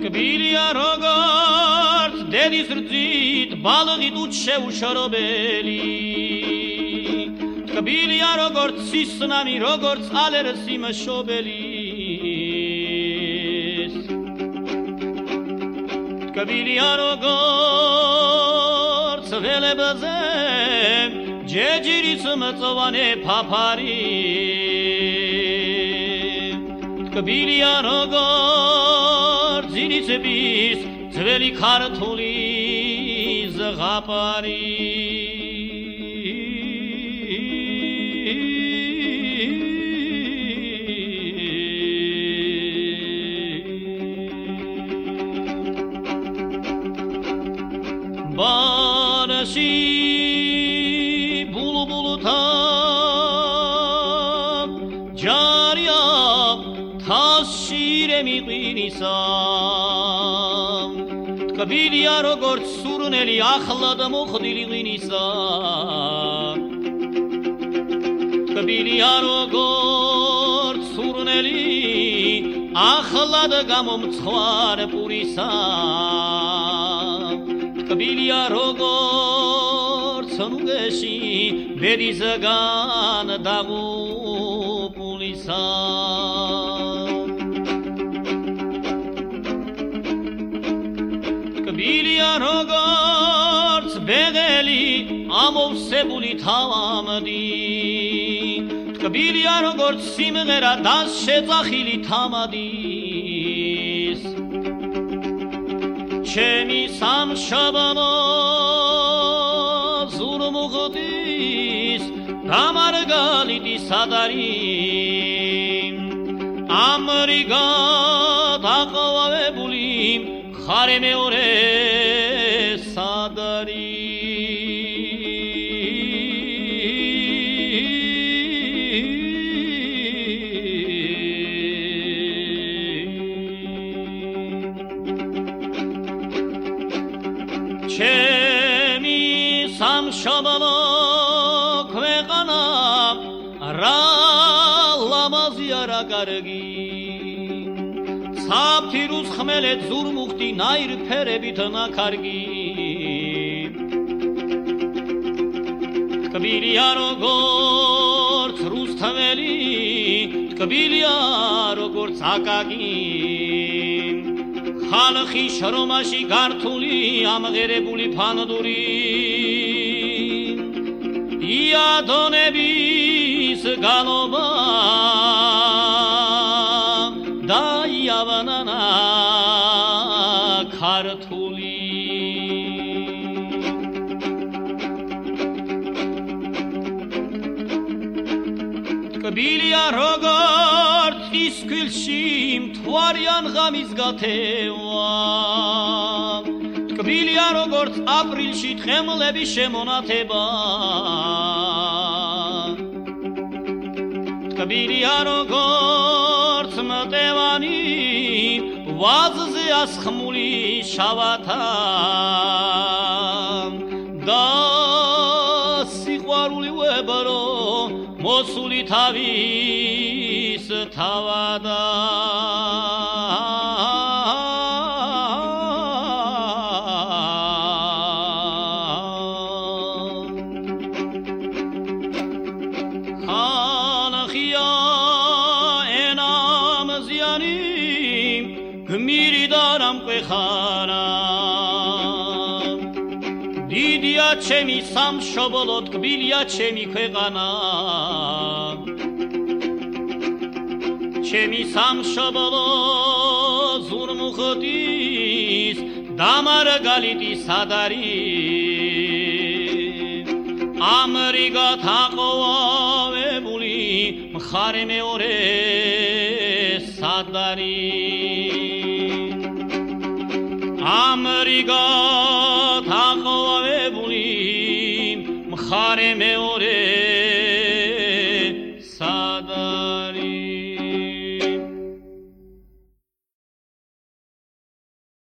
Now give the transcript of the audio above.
Tկბილია როგორც დედის რძით ბალღით უჩეუშორობელი Tqbილია როგორც სისნამი როგორც ალერსი მშობელის Tqbილია როგორც ველებზე ჯეჯირის მწვანე ფაფარი Tqbილია როგორც ძირიცების ძველი ქართული ზღაპარი ბარში ბულბულთა ჯარია თასში მიყინისა Tqbილია როგორც სურნელი ახლად მოხდილი ღვინისა Tqbილია როგორც სურნელი ახლად გამომცხვარ პურისა Tqbილია როგორც ნუგეში ბედისგან დაღუპულისა Tqbილია როგორც ბეღელი ამოვსებული თავამდი Tqbილია როგორც სიმღერა დასშეწახილი თამადის ჩემი სამშაბანო ზურმუღდის დამარგალიტი სადარი ამრიგად აყვავებული ხარე მეორე სადარი ჩემი სამშაბანო ქვეყანა რა ლამაზია რა კარგი საფთირუს ხმელეთ ზურმუხტი ნაირფერებით ნაქარგი Tqbილია როგორც რუსთაველი Tqbილია როგორც აკაკი ხალხი შრომაში გართული ამღერებული ფანდური იადონების განობა და იავანანა ქართული Tqbილია როგორც ისქვილში მთვარიან ღამის გათევა Tqbილია როგორც აპრილში თხემლების შემონათება Tqbილია როგორც მტევანი ვაზზე ასხმული შავათა და სიყვარული ვებრო მოსული თავის თავადა ხალხია ენამზიანი გმირი და რამყვეხარა დიდია ჩემი სამშობლო Tqbილია ჩემი ქვეყანა ჩემი სამშობლო ზურმუხტის დამარგალიტი სადარი ამრიგად აყვავებული მხარე მეორე სადარი ამრიგად აყვავებული მხარე მეორე